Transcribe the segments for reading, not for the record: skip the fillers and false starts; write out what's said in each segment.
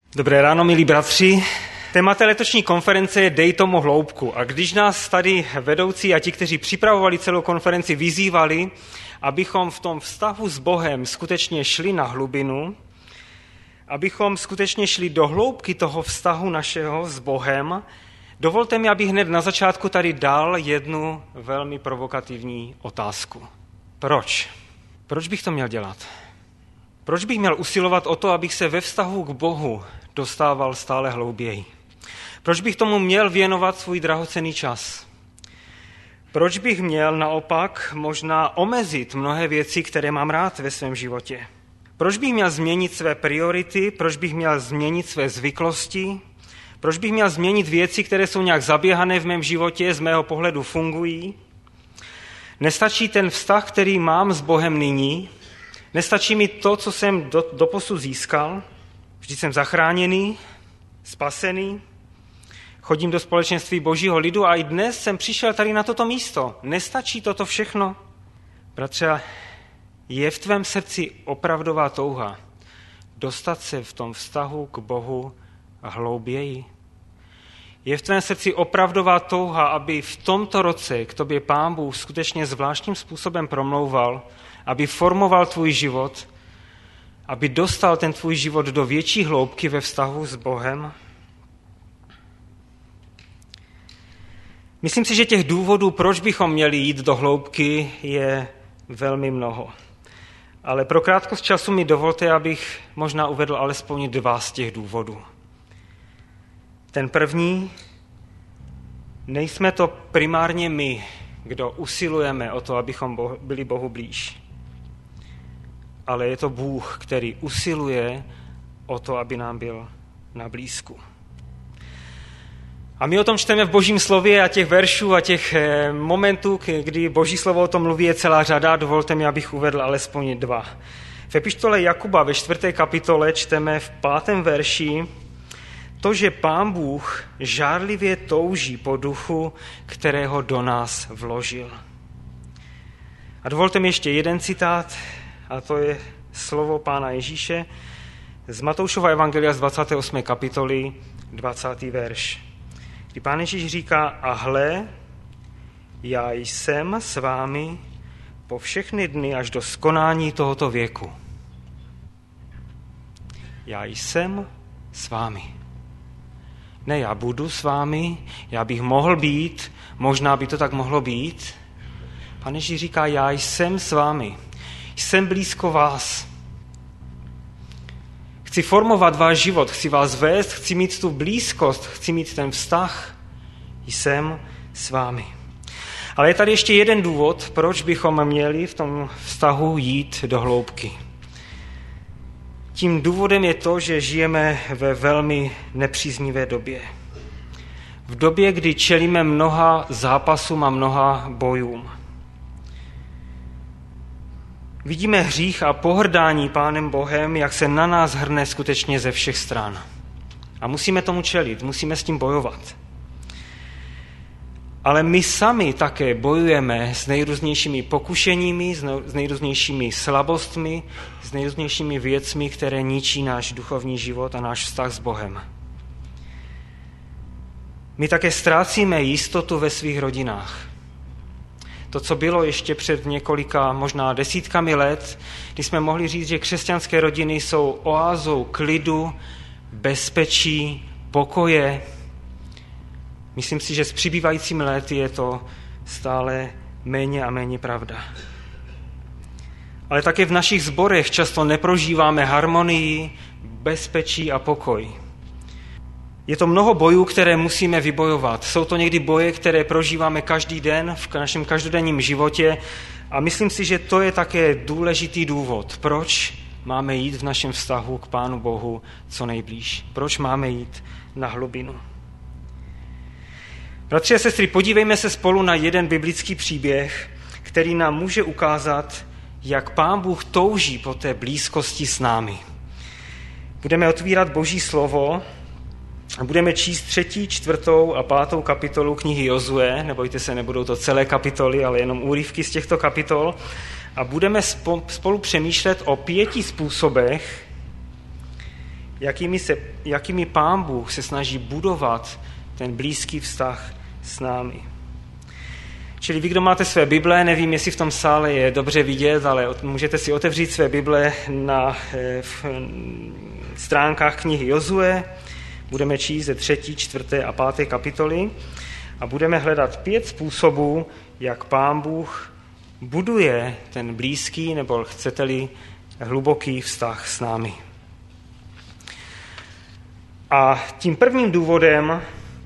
Dobré ráno, milí bratři. Tématem letošní konference je Dej tomu hloubku. A když nás tady vedoucí a ti, kteří připravovali celou konferenci, vyzývali, abychom v tom vztahu s Bohem skutečně šli na hlubinu, abychom skutečně šli do hloubky toho vztahu našeho s Bohem, dovolte mi, abych hned na začátku tady dal jednu velmi provokativní otázku. Proč? Proč bych to měl dělat? Proč bych měl usilovat o to, abych se ve vztahu k Bohu dostával stále hlouběji? Proč bych tomu měl věnovat svůj drahocenný čas? Proč bych měl naopak možná omezit mnohé věci, které mám rád ve svém životě? Proč bych měl změnit své priority? Proč bych měl změnit své zvyklosti? Proč bych měl změnit věci, které jsou nějak zaběhané v mém životě, z mého pohledu fungují? Nestačí ten vztah, který mám s Bohem nyní? Nestačí mi to, co jsem doposud získal? Vždyť jsem zachráněný, spasený, chodím do společenství Božího lidu a i dnes jsem přišel tady na toto místo. Nestačí toto všechno? Bratře, je v tvém srdci opravdová touha dostat se v tom vztahu k Bohu hlouběji? Je v tvém srdci opravdová touha, aby v tomto roce k tobě Pán Bůh skutečně zvláštním způsobem promlouval, aby formoval tvůj život, aby dostal ten tvůj život do větší hloubky ve vztahu s Bohem? Myslím si, že těch důvodů, proč bychom měli jít do hloubky, je velmi mnoho. Ale pro krátkost času mi dovolte, abych možná uvedl alespoň 2 z těch důvodů. Ten první, nejsme to primárně my, kdo usilujeme o to, abychom byli Bohu blíž. Ale je to Bůh, který usiluje o to, aby nám byl na blízku. A my o tom čteme v Božím slově a těch veršů a těch momentů, kdy Boží slovo o tom mluví, je celá řada. Dovolte mi, abych uvedl alespoň 2. V epištole Jakuba ve 4. kapitole čteme v 5. verši to, že Pán Bůh žárlivě touží po duchu, kterého do nás vložil. A dovolte mi ještě jeden citát, a to je slovo Pána Ježíše z Matoušova evangelia z 28. kapitoly, 20. verš. Kdy Pán Ježíš říká: a hle, já jsem s vámi po všechny dny až do skonání tohoto věku. Já jsem s vámi. Ne, já budu s vámi, já bych mohl být, možná by to tak mohlo být. Pán Ježíš říká: já jsem s vámi. Jsem blízko vás. Chci formovat váš život, chci vás vést, chci mít tu blízkost, chci mít ten vztah. Jsem s vámi. Ale je tady ještě jeden důvod, proč bychom měli v tom vztahu jít do hloubky. Tím důvodem je to, že žijeme ve velmi nepříznivé době. V době, kdy čelíme mnoha zápasům a mnoha bojům. Vidíme hřích a pohrdání Pánem Bohem, jak se na nás hrne skutečně ze všech stran. A musíme tomu čelit, musíme s tím bojovat. Ale my sami také bojujeme s nejrůznějšími pokušeními, s nejrůznějšími slabostmi, s nejrůznějšími věcmi, které ničí náš duchovní život a náš vztah s Bohem. My také ztrácíme jistotu ve svých rodinách. To, co bylo ještě před několika, možná desítkami let, kdy jsme mohli říct, že křesťanské rodiny jsou oázou klidu, bezpečí, pokoje. Myslím si, že s přibývajícími lety je to stále méně a méně pravda. Ale také v našich sborech často neprožíváme harmonii, bezpečí a pokoj. Je to mnoho bojů, které musíme vybojovat. Jsou to někdy boje, které prožíváme každý den v našem každodenním životě a myslím si, že to je také důležitý důvod, proč máme jít v našem vztahu k Pánu Bohu co nejblíž. Proč máme jít na hlubinu. Bratři a sestry, podívejme se spolu na jeden biblický příběh, který nám může ukázat, jak Pán Bůh touží po té blízkosti s námi. Budeme otvírat Boží slovo a budeme číst 3., 4. a 5. kapitolu knihy Jozue. Nebojte se, nebudou to celé kapitoly, ale jenom úryvky z těchto kapitol. A budeme spolu přemýšlet o 5 způsobech, jakými Pán Bůh se snaží budovat ten blízký vztah s námi. Čili vy, kdo máte své Bible, nevím, jestli v tom sále je dobře vidět, ale můžete si otevřít své Bible na stránkách knihy Jozue. Budeme číst ze 3., 4. a 5. kapitoly a budeme hledat 5 způsobů, jak Pán Bůh buduje ten blízký, nebo chcete-li hluboký vztah s námi. A tím prvním důvodem,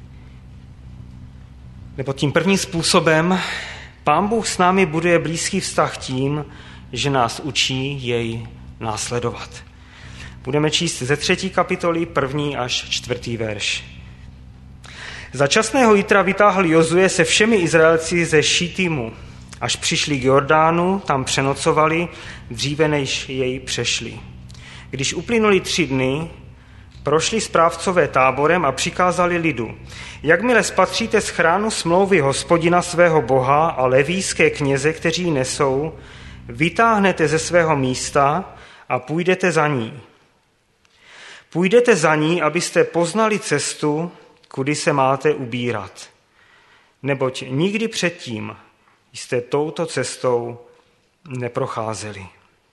nebo tím prvním způsobem, Pán Bůh s námi buduje blízký vztah tím, že nás učí jej následovat. Budeme číst ze 3. kapitoly 1. až 4. verš. Za časného jitra vytáhl Jozue se všemi Izraelci ze Šitimu. Až přišli k Jordánu, tam přenocovali, dříve než jej přešli. Když uplynuli 3 dny, prošli správcové táborem a přikázali lidu: jakmile spatříte z chránu smlouvy Hospodina svého Boha a levíské kněze, kteří nesou, vytáhnete ze svého místa a půjdete za ní. Půjdete za ní, abyste poznali cestu, kudy se máte ubírat. Neboť nikdy předtím jste touto cestou neprocházeli.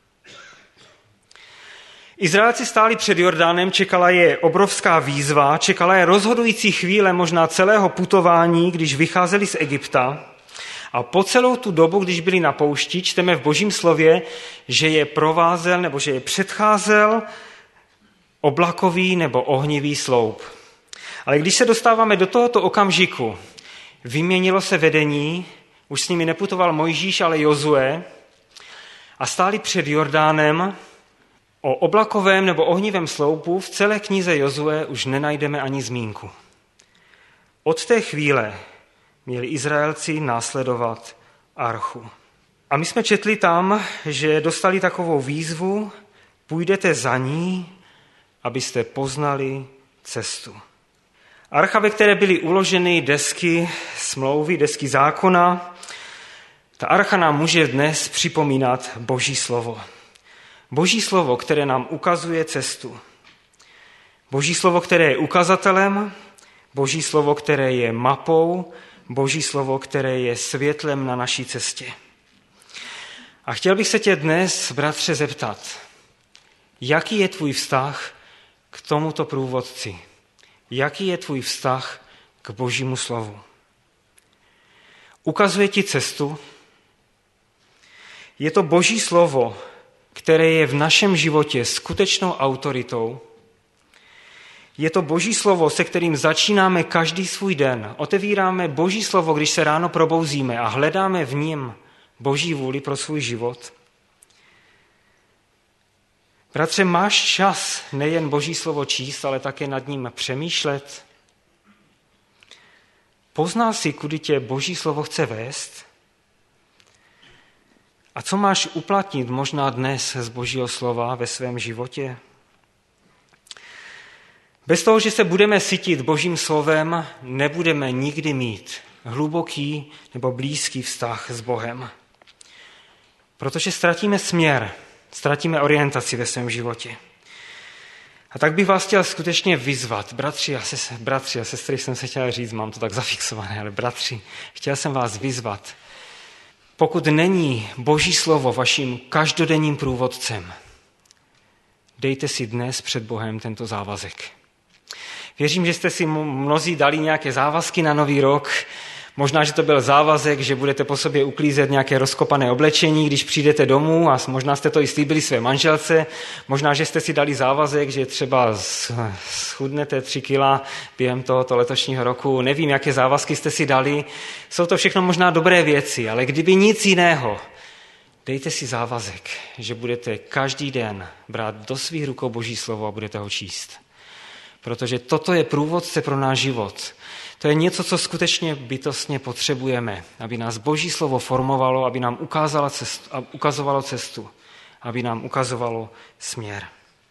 Izraelci stáli před Jordánem, čekala je obrovská výzva, čekala je rozhodující chvíle možná celého putování, když vycházeli z Egypta. A po celou tu dobu, když byli na poušti, čteme v Božím slově, že je provázel nebo že je předcházel oblakový nebo ohnivý sloup. Ale když se dostáváme do tohoto okamžiku, vyměnilo se vedení, už s nimi neputoval Mojžíš, ale Jozue a stáli před Jordánem. O oblakovém nebo ohnivém sloupu v celé knize Jozue už nenajdeme ani zmínku. Od té chvíle měli Izraelci následovat archu. A my jsme četli tam, že dostali takovou výzvu: půjdete za ní, abyste poznali cestu. Archa, ve které byly uloženy desky smlouvy, desky zákona, ta archa nám může dnes připomínat Boží slovo. Boží slovo, které nám ukazuje cestu. Boží slovo, které je ukazatelem, Boží slovo, které je mapou, Boží slovo, které je světlem na naší cestě. A chtěl bych se tě dnes, bratře, zeptat, jaký je tvůj vztah k tomuto průvodci? Jaký je tvůj vztah k Božímu slovu? Ukazuje ti cestu? Je to Boží slovo, které je v našem životě skutečnou autoritou? Je to Boží slovo, se kterým začínáme každý svůj den. Otevíráme Boží slovo, když se ráno probouzíme a hledáme v něm Boží vůli pro svůj život. Bratře, máš čas nejen Boží slovo číst, ale také nad ním přemýšlet? Poznal jsi, kudy tě Boží slovo chce vést? A co máš uplatnit možná dnes z Božího slova ve svém životě? Bez toho, že se budeme sytit Božím slovem, nebudeme nikdy mít hluboký nebo blízký vztah s Bohem. Protože ztratíme směr, ztratíme orientaci ve svém životě. A tak bych vás chtěl skutečně vyzvat, bratři a sestry, jsem se chtěl říct, mám to tak zafixované, ale bratři, chtěl jsem vás vyzvat. Pokud není Boží slovo vaším každodenním průvodcem, dejte si dnes před Bohem tento závazek. Věřím, že jste si mnozí dali nějaké závazky na nový rok. Možná, že to byl závazek, že budete po sobě uklízet nějaké rozkopané oblečení, když přijdete domů, a možná jste to i slíbili své manželce. Možná, že jste si dali závazek, že třeba schudnete 3 kila během tohoto letošního roku. Nevím, jaké závazky jste si dali. Jsou to všechno možná dobré věci, ale kdyby nic jiného, dejte si závazek, že budete každý den brát do svých rukou Boží slovo a budete ho číst. Protože toto je průvodce pro náš život. To je něco, co skutečně bytostně potřebujeme, aby nás Boží slovo formovalo, aby nám ukazovalo cestu, aby nám ukazovalo směr.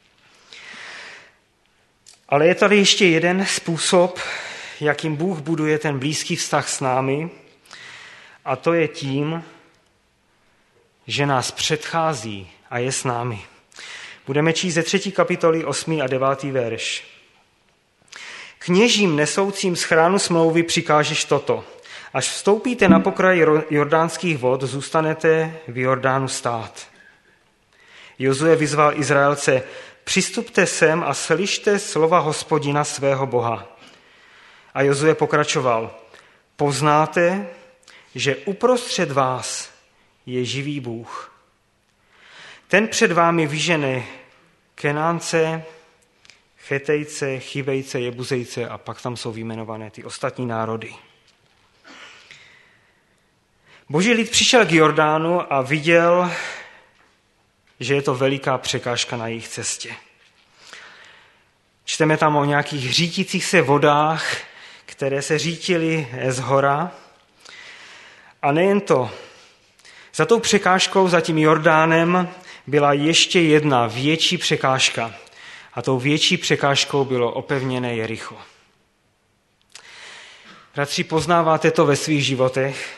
Ale je tady ještě jeden způsob, jakým Bůh buduje ten blízký vztah s námi, a to je tím, že nás předchází a je s námi. Budeme číst ze 3. kapitoly 8. a 9. verš. Kněžím nesoucím z chránu smlouvy přikážeš toto. Až vstoupíte na pokraj jordánských vod, zůstanete v Jordánu stát. Jozue vyzval Izraelce, přistupte sem a slyšte slova Hospodina svého Boha. A Jozue pokračoval, poznáte, že uprostřed vás je živý Bůh. Ten před vámi vyžene Kenánce, Chetejce, Chivejce, Jebuzejce a pak tam jsou vyjmenované ty ostatní národy. Boží lid přišel k Jordánu a viděl, že je to veliká překážka na jejich cestě. Čteme tam o nějakých řítících se vodách, které se řítily z hora. A nejen to, za tou překážkou, za tím Jordánem, byla ještě jedna větší překážka. A tou větší překážkou bylo opevněné Jericho. Bratři, poznáváte to ve svých životech?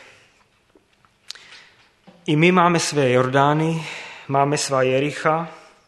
I my máme své Jordány, máme svá Jericha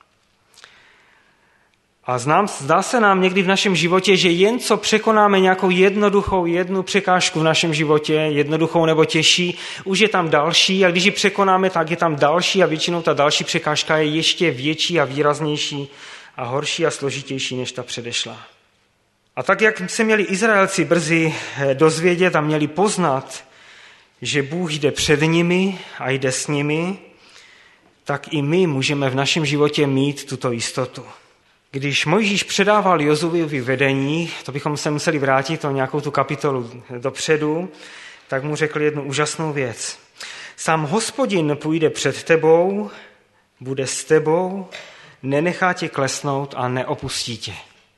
a zdá se nám někdy v našem životě, že jen co překonáme nějakou jednu překážku v našem životě, jednoduchou nebo těžší, už je tam další a když ji překonáme, tak je tam další a většinou ta další překážka je ještě větší a výraznější a horší a složitější než ta předešlá. A tak, jak se měli Izraelci brzy dozvědět a měli poznat, že Bůh jde před nimi a jde s nimi, tak i my můžeme v našem životě mít tuto jistotu. Když Mojžíš předával Jozuevi vedení, to bychom se museli vrátit o nějakou tu kapitolu dopředu, tak mu řekl jednu úžasnou věc. Sám Hospodin půjde před tebou, bude s tebou, nenechá tě klesnout a neopustí tě.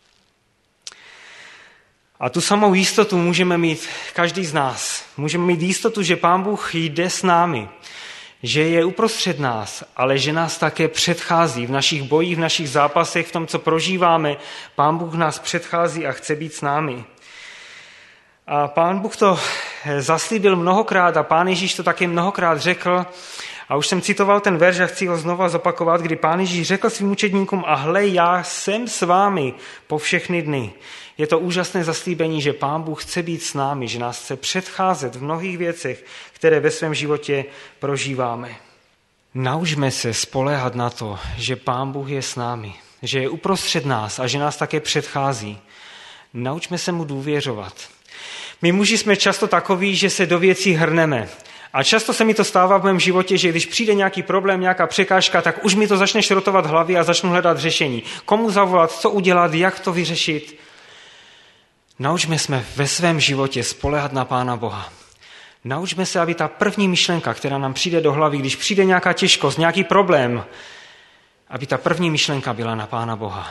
A tu samou jistotu můžeme mít každý z nás. Můžeme mít jistotu, že Pán Bůh jde s námi, že je uprostřed nás, ale že nás také předchází v našich bojích, v našich zápasech, v tom, co prožíváme. Pán Bůh nás předchází a chce být s námi. A Pán Bůh to zaslíbil mnohokrát a Pán Ježíš to také mnohokrát řekl. A už jsem citoval ten verš a chci ho znova zopakovat, kdy Pán Ježíš řekl svým učedníkům a hle, já jsem s vámi po všechny dny. Je to úžasné zaslíbení, že Pán Bůh chce být s námi, že nás chce předcházet v mnohých věcech, které ve svém životě prožíváme. Naučme se spoléhat na to, že Pán Bůh je s námi, že je uprostřed nás a že nás také předchází. Naučme se mu důvěřovat. My muži jsme často takoví, že se do věcí hrneme. A často se mi to stává v mém životě, že když přijde nějaký problém, nějaká překážka, tak už mi to začne šrotovat v hlavě a začnu hledat řešení. Komu zavolat, co udělat, jak to vyřešit. Naučme se ve svém životě spoléhat na Pána Boha. Naučme se, aby ta první myšlenka, která nám přijde do hlavy, když přijde nějaká těžkost, nějaký problém, aby ta první myšlenka byla na Pána Boha.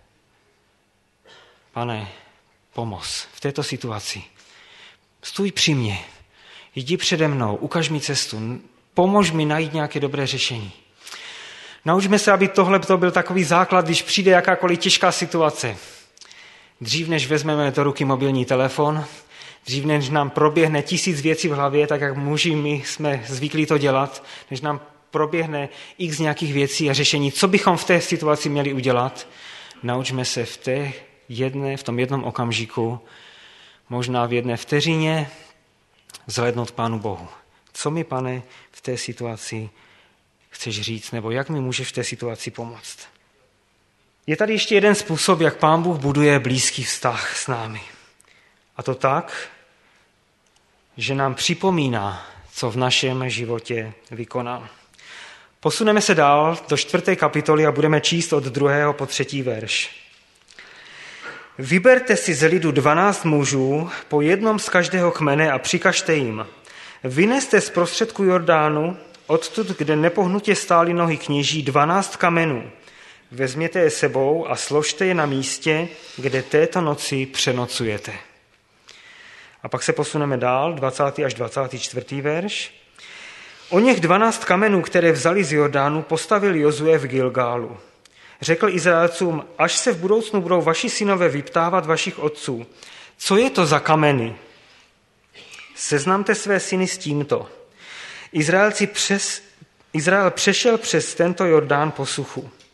Pane, pomoz v této situaci. Stůj při mně. Jdi přede mnou, ukaž mi cestu, pomož mi najít nějaké dobré řešení. Naučme se, aby tohle to byl takový základ, když přijde jakákoliv těžká situace. Dřív, než vezmeme do ruky mobilní telefon, dřív, než nám proběhne 1000 věcí v hlavě, tak jak muži my jsme zvyklí to dělat, než nám proběhne x nějakých věcí a řešení, co bychom v té situaci měli udělat, naučme se v tom jednom okamžiku, možná v jedné vteřině, vzhlédnout Pánu Bohu. Co mi, Pane, v té situaci chceš říct, nebo jak mi můžeš v té situaci pomoct? Je tady ještě jeden způsob, jak Pán Bůh buduje blízký vztah s námi. A to tak, že nám připomíná, co v našem životě vykonal. Posuneme se dál do 4. kapitoly a budeme číst od 2. po 3. verš. Vyberte si z lidu 12 mužů, po jednom z každého kmene a přikažte jim. Vyneste z prostředku Jordánu, odtud, kde nepohnutě stály nohy kněží, 12 kamenů. Vezměte je sebou a složte je na místě, kde této noci přenocujete. A pak se posuneme dál, 20. až 24. verš. O něch 12 kamenů, které vzali z Jordánu, postavil Jozue v Gilgálu. Řekl Izraelcům, až se v budoucnu budou vaši synové vyptávat vašich otců, co je to za kameny? Seznamte své syny s tímto. Izrael přešel přes tento Jordán po suchu.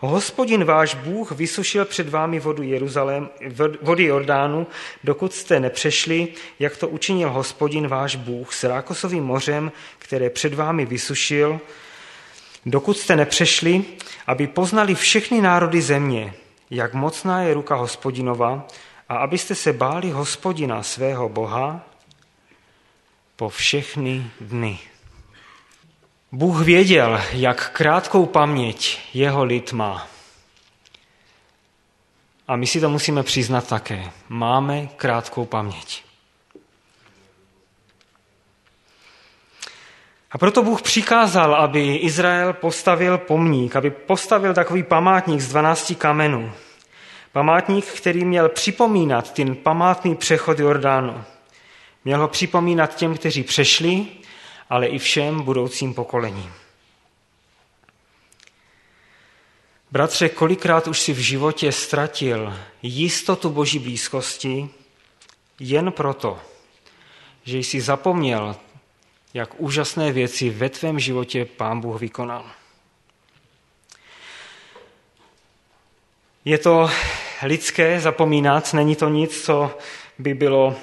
Hospodin váš Bůh vysušil před vámi vody Jordánu, dokud jste nepřešli, jak to učinil Hospodin váš Bůh s Rákosovým mořem, které před vámi vysušil, dokud jste nepřešli, aby poznali všechny národy země, jak mocná je ruka Hospodinova, a abyste se báli Hospodina svého Boha po všechny dny. Bůh věděl, jak krátkou paměť jeho lid má. A my si to musíme přiznat také. Máme krátkou paměť. A proto Bůh přikázal, aby Izrael postavil pomník, aby postavil takový památník z 12 kamenů. Památník, který měl připomínat ten památný přechod Jordánu. Měl ho připomínat těm, kteří přešli, ale i všem budoucím pokolením. Bratře, kolikrát už si v životě ztratil jistotu Boží blízkosti jen proto, že jsi zapomněl, jak úžasné věci ve tvém životě Pán Bůh vykonal. Je to lidské zapomínat, není to nic, co by bylo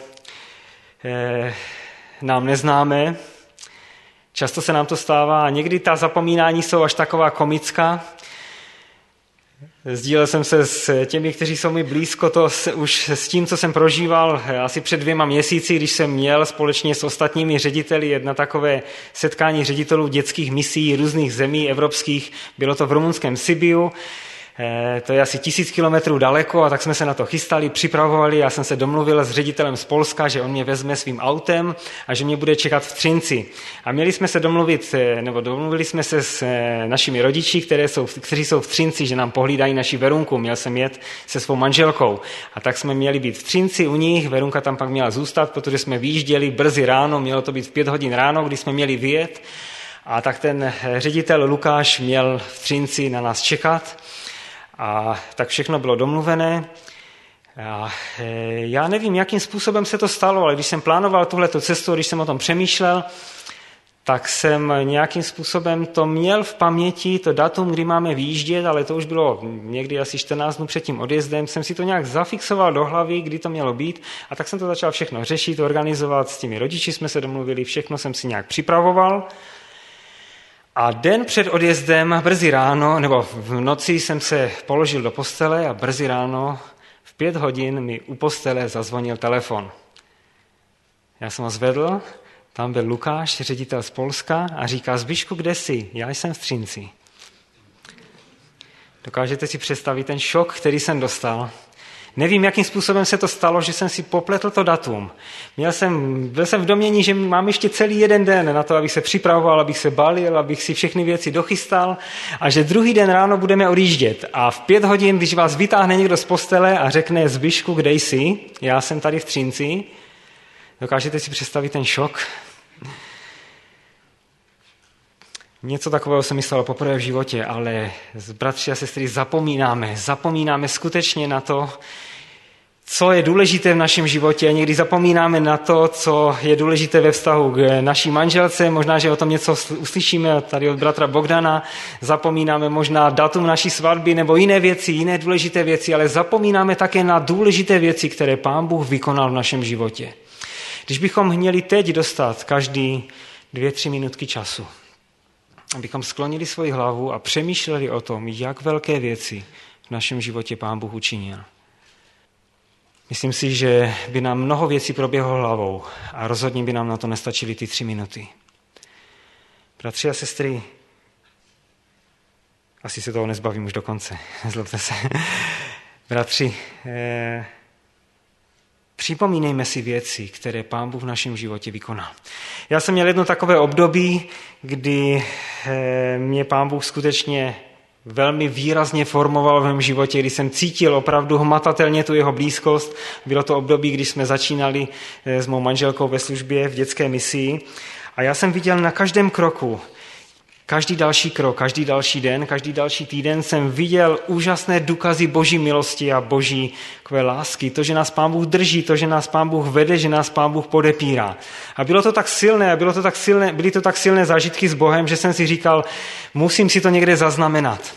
nám neznámé. Často se nám to stává a někdy ta zapomínání jsou až taková komická. Sdílel jsem se s těmi, kteří jsou mi blízko, už s tím, co jsem prožíval asi před 2 měsíci, když jsem měl společně s ostatními řediteli jedno takové setkání ředitelů dětských misí různých zemí evropských. Bylo to v rumunském Sibiu. To je asi 1000 kilometrů daleko a tak jsme se na to chystali, připravovali. Já jsem se domluvil s ředitelem z Polska, že on mě vezme svým autem a že mě bude čekat v Třinci. A domluvili jsme se s našimi rodiči, kteří jsou v Třinci, že nám pohlídají naši Verunku. Měl jsem jet se svou manželkou. A tak jsme měli být v Třinci u nich, Verunka tam pak měla zůstat, protože jsme vyjížděli brzy ráno, mělo to být v 5 hodin ráno, kdy jsme měli vyjet. A tak ten ředitel Lukáš měl v Třinci na nás čekat. A tak všechno bylo domluvené. A já nevím, jakým způsobem se to stalo, ale když jsem plánoval tuhleto cestu, když jsem o tom přemýšlel, tak jsem nějakým způsobem to měl v paměti, to datum, kdy máme vyjíždět, ale to už bylo někdy asi 14 dnů před tím odjezdem, jsem si to nějak zafixoval do hlavy, kdy to mělo být, a tak jsem to začal všechno řešit, organizovat, s těmi rodiči jsme se domluvili, všechno jsem si nějak připravoval. A den před odjezdem, brzy ráno, nebo v noci jsem se položil do postele a brzy ráno v 5 hodin mi u postele zazvonil telefon. Já jsem ho zvedl, tam byl Lukáš, ředitel z Polska, a říká: Zbyšku, kde jsi? Já jsem v Třinci. Dokážete si představit ten šok, který jsem dostal? Nevím, jakým způsobem se to stalo, že jsem si popletl to datum. Byl jsem v domnění, že mám ještě celý jeden den na to, abych se připravoval, abych se balil, abych si všechny věci dochystal a že druhý den ráno budeme odjíždět. A v 5 hodin, když vás vytáhne někdo z postele a řekne: Zbyšku, kde jsi? Já jsem tady v Třinci. Dokážete si představit ten šok? Něco takového jsem myslel poprvé v životě, ale bratři a sestry, zapomínáme skutečně na to, co je důležité v našem životě. Někdy zapomínáme na to, co je důležité ve vztahu k naší manželce. Možná, že o tom něco uslyšíme tady od bratra Bogdana. Zapomínáme možná datum naší svatby nebo jiné věci, jiné důležité věci, ale zapomínáme také na důležité věci, které Pán Bůh vykonal v našem životě. Když bychom měli teď dostat každý 2-3 minutky času, abychom sklonili svoji hlavu a přemýšleli o tom, jak velké věci v našem životě Pán Bůh učinil. Myslím si, že by nám mnoho věcí proběhlo hlavou a rozhodně by nám na to nestačily ty 3 minuty. Bratři a sestry, asi se toho nezbavím už do konce, nezlobte se. Bratři, připomínejme si věci, které Pán Bůh v našem životě vykonal. Já jsem měl jedno takové období, kdy mě Pán Bůh skutečně velmi výrazně formoval v mém životě, kdy jsem cítil opravdu hmatatelně tu jeho blízkost. Bylo to období, kdy jsme začínali s mou manželkou ve službě v dětské misii a já jsem viděl na každém kroku, každý další krok, každý další den, každý další týden jsem viděl úžasné důkazy Boží milosti a Boží lásky. To, že nás Pán Bůh drží, to, že nás Pán Bůh vede, že nás Pán Bůh podepírá. A bylo to tak silné, byly to tak silné zážitky s Bohem, že jsem si říkal, musím si to někde zaznamenat.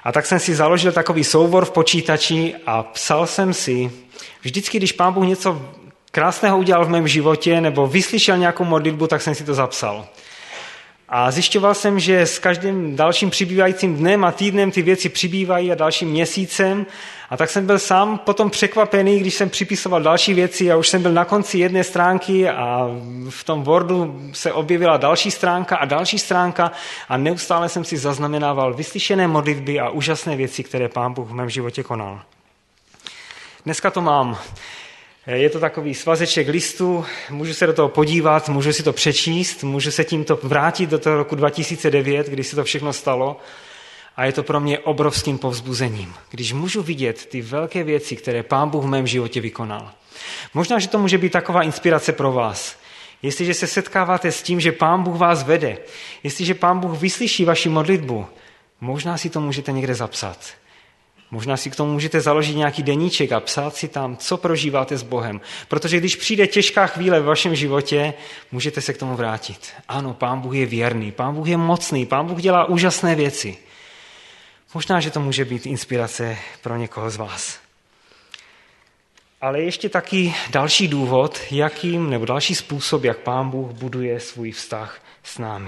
A tak jsem si založil takový soubor v počítači a psal jsem si, vždycky, když Pán Bůh něco krásného udělal v mém životě nebo vyslyšel nějakou modlitbu, tak jsem si to zapsal. A zjišťoval jsem, že s každým dalším přibývajícím dnem a týdnem ty věci přibývají a dalším měsícem. A tak jsem byl sám potom překvapený, když jsem připisoval další věci a už jsem byl na konci jedné stránky a v tom Wordu se objevila další stránka a neustále jsem si zaznamenával vyslyšené modlitby a úžasné věci, které Pán Bůh v mém životě konal. Dneska to mám. Je to takový svazeček listů, můžu se do toho podívat, můžu si to přečíst, můžu se tímto vrátit do toho roku 2009, kdy se to všechno stalo a je to pro mě obrovským povzbuzením, když můžu vidět ty velké věci, které Pán Bůh v mém životě vykonal. Možná, že to může být taková inspirace pro vás. Jestliže se setkáváte s tím, že Pán Bůh vás vede, jestliže Pán Bůh vyslyší vaši modlitbu, možná si to můžete někde zapsat. Možná si k tomu můžete založit nějaký deníček a psát si tam, co prožíváte s Bohem. Protože když přijde těžká chvíle v vašem životě, můžete se k tomu vrátit. Ano, Pán Bůh je věrný, Pán Bůh je mocný, Pán Bůh dělá úžasné věci. Možná, že to může být inspirace pro někoho z vás. Ale ještě taky další důvod, nebo další způsob, jak Pán Bůh buduje svůj vztah s námi.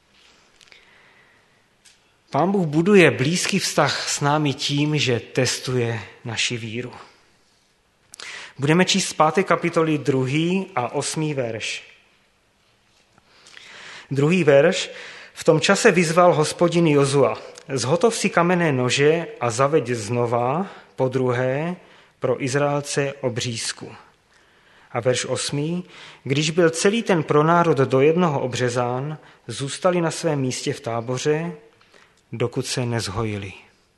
Pán Bůh buduje blízký vztah s námi tím, že testuje naši víru. Budeme číst z 5. kapitoly 2. a 8. verš. 2. verš. V tom čase vyzval Hospodin Jozua: zhotov si kamenné nože a zaveď znova, podruhé, pro Izraelce obřízku. A verš 8. Když byl celý ten pronárod do jednoho obřezán, zůstali na svém místě v táboře, dokud se nezhojili.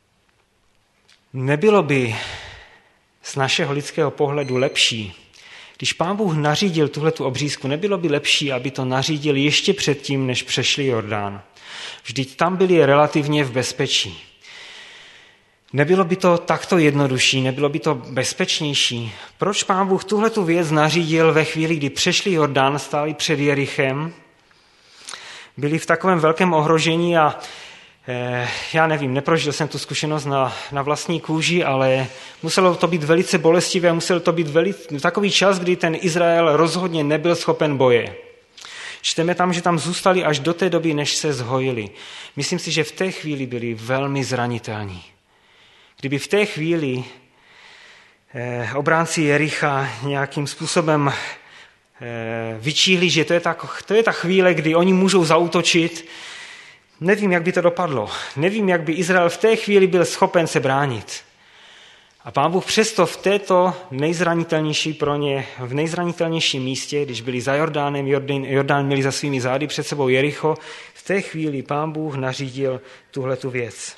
Nebylo by z našeho lidského pohledu lepší, když Pán Bůh nařídil tuhletu obřízku, nebylo by lepší, aby to nařídil ještě předtím, než přešli Jordán. Vždyť tam byli relativně v bezpečí. Nebylo by to takto jednodušší, nebylo by to bezpečnější? Proč Pán Bůh tuhletu věc nařídil ve chvíli, kdy přešli Jordán, stáli před Jerichem, byli v takovém velkém ohrožení a já nevím, neprožil jsem tu zkušenost na vlastní kůži, ale muselo to být velice bolestivé, musel to být takový čas, kdy ten Izrael rozhodně nebyl schopen boje. Čteme tam, že tam zůstali až do té doby, než se zhojili. Myslím si, že v té chvíli byli velmi zranitelní. Kdyby v té chvíli obránci Jericha nějakým způsobem vyčíhli, že to je ta chvíle, kdy oni můžou zaútočit, nevím, jak by to dopadlo. Nevím, jak by Izrael v té chvíli byl schopen se bránit. A Pán Bůh přesto v této nejzranitelnější pro ně, v nejzranitelnějším místě, když byli za Jordánem, Jordán měli za svými zády před sebou Jericho, v té chvíli Pán Bůh nařídil tuhletu věc.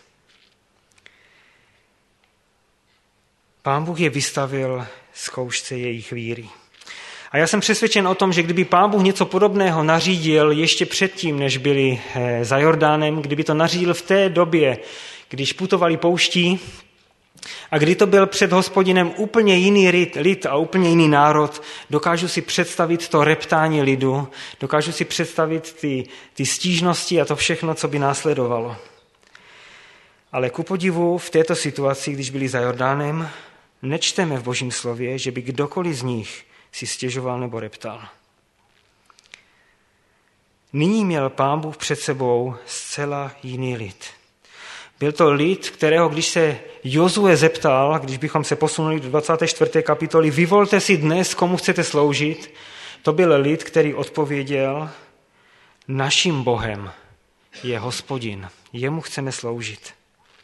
Pán Bůh je vystavil zkoušce jejich víry. A já jsem přesvědčen o tom, že kdyby Pán Bůh něco podobného nařídil ještě předtím, než byli za Jordánem, kdyby to nařídil v té době, když putovali pouští a kdy to byl před Hospodinem úplně jiný lid a úplně jiný národ, dokážu si představit to reptání lidu, dokážu si představit ty stížnosti a to všechno, co by následovalo. Ale ku podivu v této situaci, když byli za Jordánem, nečteme v Božím slově, že by kdokoliv z nich si stěžoval nebo reptal. Nyní měl Pán Bůh před sebou zcela jiný lid. Byl to lid, kterého, když se Jozue zeptal, když bychom se posunuli do 24. kapitoly, vyvolte si dnes, komu chcete sloužit, to byl lid, který odpověděl, naším Bohem je Hospodin, jemu chceme sloužit.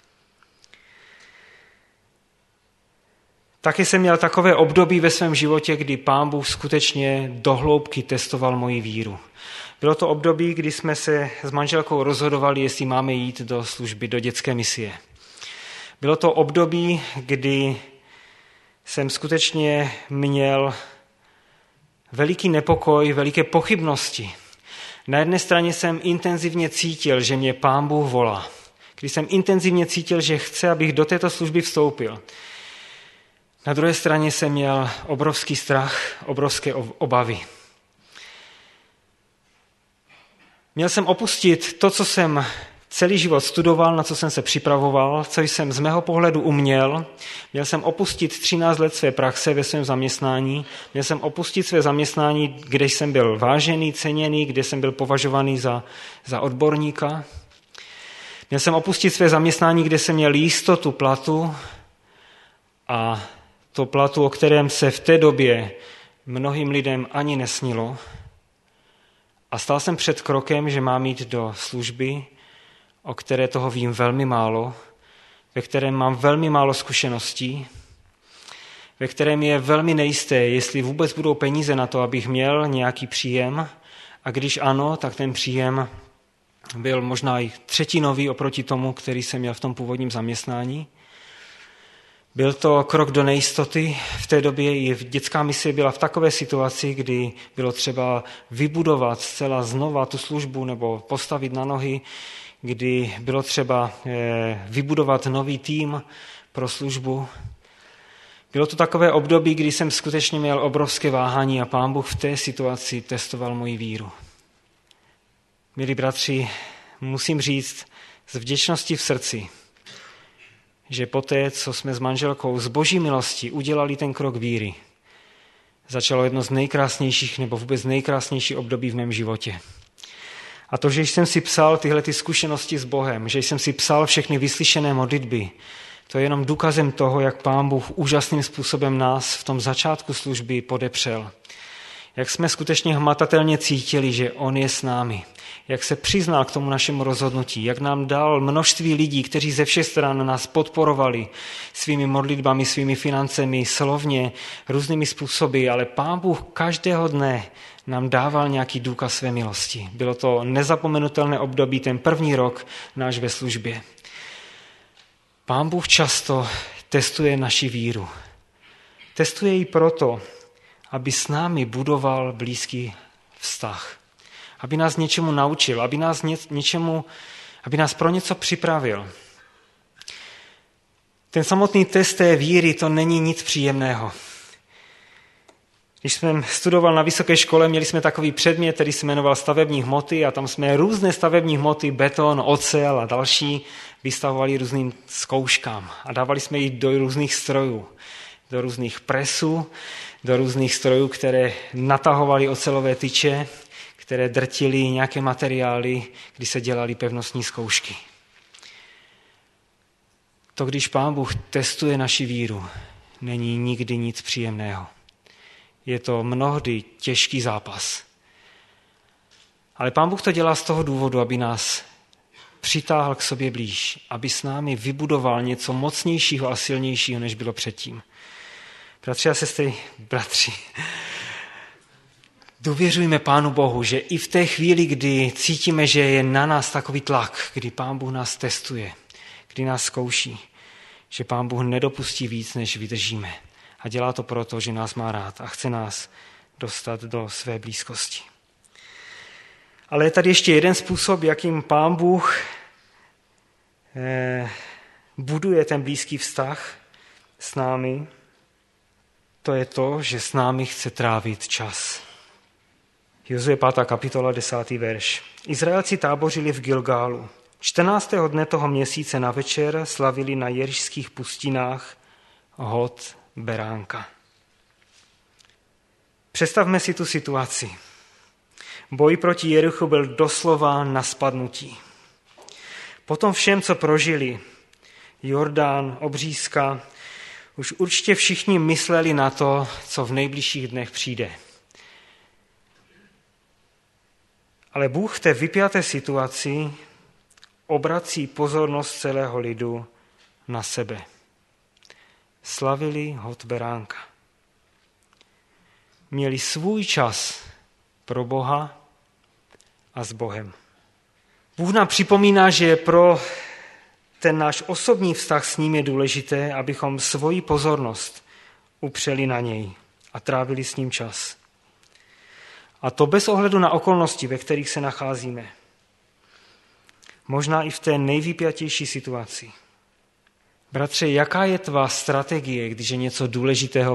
Taky jsem měl takové období ve svém životě, kdy Pán Bůh skutečně dohloubky testoval moji víru. Bylo to období, kdy jsme se s manželkou rozhodovali, jestli máme jít do služby, do dětské misie. Bylo to období, kdy jsem skutečně měl veliký nepokoj, veliké pochybnosti. Na jedné straně jsem intenzivně cítil, že mě Pán Bůh volá. Když jsem intenzivně cítil, že chce, abych do této služby vstoupil. Na druhé straně jsem měl obrovský strach, obrovské obavy. Měl jsem opustit to, co jsem celý život studoval, na co jsem se připravoval, co jsem z mého pohledu uměl. Měl jsem opustit 13 let své praxe ve svém zaměstnání. Měl jsem opustit své zaměstnání, kde jsem byl vážený, ceněný, kde jsem byl považovaný za odborníka. Měl jsem opustit své zaměstnání, kde jsem měl jistotu platu a to platu, o kterém se v té době mnohým lidem ani nesnilo. A stál jsem před krokem, že mám jít do služby, o které toho vím velmi málo, ve kterém mám velmi málo zkušeností, ve kterém je velmi nejisté, jestli vůbec budou peníze na to, abych měl nějaký příjem. A když ano, tak ten příjem byl možná i třetinový oproti tomu, který jsem měl v tom původním zaměstnání. Byl to krok do nejistoty. V té době i dětská misie byla v takové situaci, kdy bylo třeba vybudovat zcela znova tu službu nebo postavit na nohy, kdy bylo třeba vybudovat nový tým pro službu. Bylo to takové období, kdy jsem skutečně měl obrovské váhání a Pán Bůh v té situaci testoval moji víru. Milí bratři, musím říct z vděčnosti v srdci, že poté, co jsme s manželkou z Boží milosti udělali ten krok víry, začalo jedno z nejkrásnějších nebo vůbec nejkrásnější období v mém životě. A to, že jsem si psal tyhle zkušenosti s Bohem, že jsem si psal všechny vyslyšené modlitby, to je jenom důkazem toho, jak Pán Bůh úžasným způsobem nás v tom začátku služby podepřel. Jak jsme skutečně hmatatelně cítili, že On je s námi. Jak se přiznal k tomu našemu rozhodnutí, jak nám dal množství lidí, kteří ze všech stran nás podporovali svými modlitbami, svými financemi, slovně, různými způsoby, ale Pán Bůh každého dne nám dával nějaký důkaz své milosti. Bylo to nezapomenutelné období, ten první rok náš ve službě. Pán Bůh často testuje naši víru. Testuje ji proto, aby s námi budoval blízký vztah. Aby nás něčemu naučil, aby nás pro něco připravil. Ten samotný test té víry, to není nic příjemného. Když jsem studoval na vysoké škole, měli jsme takový předmět, který se jmenoval stavební hmoty a tam jsme různé stavební hmoty, beton, ocel a další, vystavovali různým zkouškám a dávali jsme ji do různých strojů, do různých presů, do různých strojů, které natahovaly ocelové tyče, které drtily nějaké materiály, kdy se dělaly pevnostní zkoušky. To, když Pán Bůh testuje naši víru, není nikdy nic příjemného. Je to mnohdy těžký zápas. Ale Pán Bůh to dělá z toho důvodu, aby nás přitáhl k sobě blíž, aby s námi vybudoval něco mocnějšího a silnějšího, než bylo předtím. Bratři a sestry, důvěřujme Pánu Bohu, že i v té chvíli, kdy cítíme, že je na nás takový tlak, kdy Pán Bůh nás testuje, kdy nás zkouší, že Pán Bůh nedopustí víc, než vydržíme. A dělá to proto, že nás má rád a chce nás dostat do své blízkosti. Ale je tady ještě jeden způsob, jakým Pán Bůh buduje ten blízký vztah s námi. To je to, že s námi chce trávit čas. Jozue 5. kapitola 10. verš. Izraelci tábořili v Gilgálu. 14. dne toho měsíce na večer slavili na jerišských pustinách hod beránka. Představme si tu situaci. Boj proti Jerichu byl doslova na spadnutí. Potom všem, co prožili, Jordán, obřízka, už určitě všichni mysleli na to, co v nejbližších dnech přijde. Ale Bůh v té vypjaté situaci obrací pozornost celého lidu na sebe. Slavili hod beránka. Měli svůj čas pro Boha a s Bohem. Bůh nám připomíná, že pro ten náš osobní vztah s ním je důležité, abychom svoji pozornost upřeli na něj a trávili s ním čas. A to bez ohledu na okolnosti, ve kterých se nacházíme. Možná i v té nejvypjatější situaci. Bratře, jaká je tvá strategie, když je něco důležitého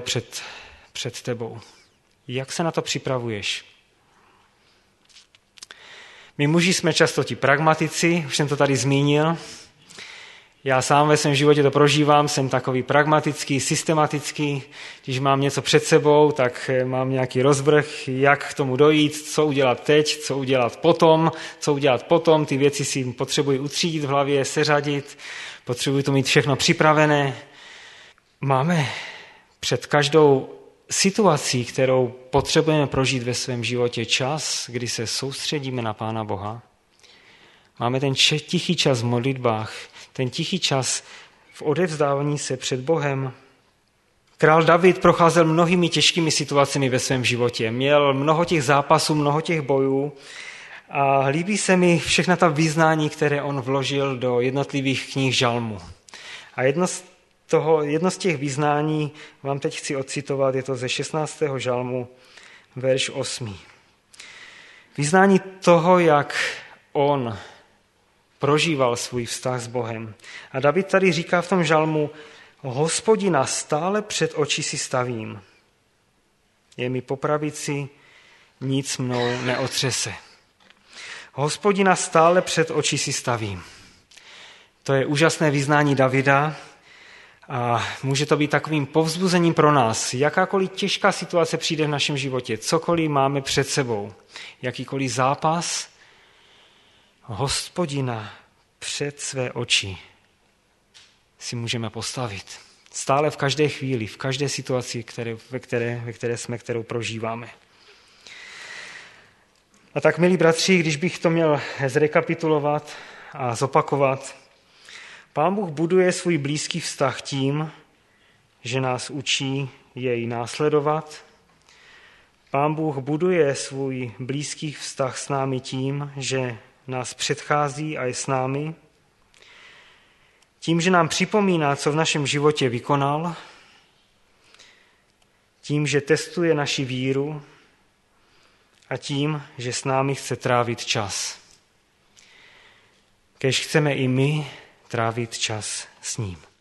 před tebou? Jak se na to připravuješ? My muži jsme často ti pragmatici, už jsem to tady zmínil. Já sám ve svém životě to prožívám, jsem takový pragmatický, systematický. Když mám něco před sebou, tak mám nějaký rozvrh, jak k tomu dojít, co udělat teď, co udělat potom. Ty věci si potřebuji utřídit v hlavě, seřadit, potřebuji to mít všechno připravené. Máme před každou situací, kterou potřebujeme prožít ve svém životě, čas, kdy se soustředíme na Pána Boha. Máme ten tichý čas v modlitbách, ten tichý čas v odevzdávání se před Bohem. Král David procházel mnohými těžkými situacemi ve svém životě. Měl mnoho těch zápasů, mnoho těch bojů a líbí se mi všechna ta vyznání, které on vložil do jednotlivých knih žalmů. A jedno z těch vyznání vám teď chci odcitovat, je to ze 16. žalmu, verš 8. Vyznání toho, jak on prožíval svůj vztah s Bohem. A David tady říká v tom žalmu, Hospodina stále před oči si stavím. Je mi po pravici, nic mnou neotřese. Hospodina stále před oči si stavím. To je úžasné vyznání Davida a může to být takovým povzbuzením pro nás. Jakákoliv těžká situace přijde v našem životě, cokoliv máme před sebou, jakýkoliv zápas, Hospodina před své oči si můžeme postavit. Stále v každé chvíli, v každé situaci, ve které jsme, kterou prožíváme. A tak, milí bratři, když bych to měl zrekapitulovat a zopakovat, Pán Bůh buduje svůj blízký vztah tím, že nás učí jej následovat. Pán Bůh buduje svůj blízký vztah s námi tím, že nás předchází a je s námi. Tím, že nám připomíná, co v našem životě vykonal. Tím, že testuje naši víru. A tím, že s námi chce trávit čas. Kéž chceme i my trávit čas s ním.